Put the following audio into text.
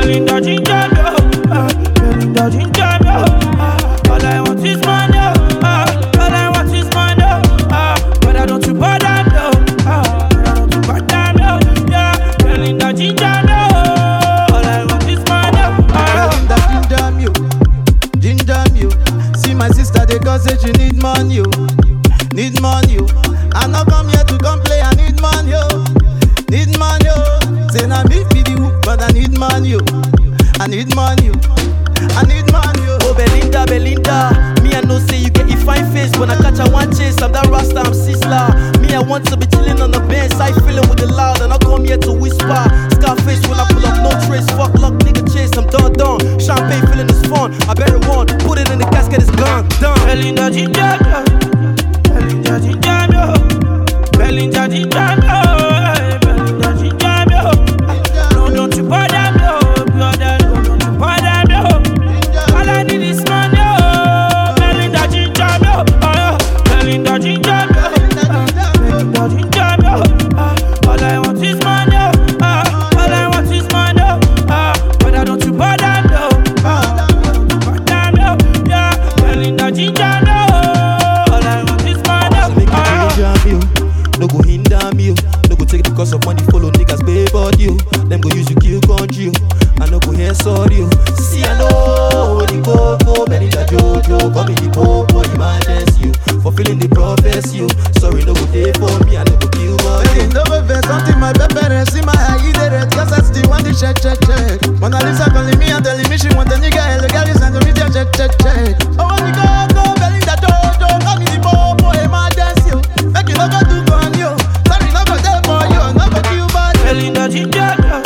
Belinda ginger me, Belinda ginger me, all I want is money, all I want is money, but I don't you bother me, but I don't you bother me, yeah. Belinda ginger me, all I want is money, Belinda ginger me, ginger me. See my sister, they go say she need money, need money. I not come here to come play, I need money, need money. Say na me be the hook, but I need money, I need money, I need money. Oh Belinda, Belinda, me I know say you get your fine face. When I catch a one chase, I'm that Rasta, I'm Sisla. Me I want to be chilling on the bench, I feeling with the loud, and I come here to whisper. Scarface when I pull up, no trace. Fuck luck, nigga chase, I'm done. Champagne feeling is fun, I bury one, put it in the casket, it's gone, done. Belinda ginger me, Belinda ginger me, Belinda ginger me, Belinda ginger me. No, don't you bother me, brother, no, don't you bother me. All I need is money, Belinda ginger me, Belinda ginger me, Belinda ginger me. All I want is money, all I want is money, but don't you bother me, bother me, yeah. Belinda ginger me, all I want is money. So make you ginger me, no go hinder me, no go take the cost of money, follow niggas pay body, them go use you kill country, I no go hear sorry. See I know the coco, Belinda Jojo, call me the popo, emergency, fulfilling the prophecy. Sorry no go day for me, I no go kill body. No go vex, something my pepper, see my eye, the red, cause I still want the check. Mona Lisa calling me and telling me she want a nigga, the girl is sending me the check. Oh, when you go, Belinda Jojo, call me the popo, emergency, make you no go do gun you. Sorry, no go there for you, no go kill body. Belinda ginger me,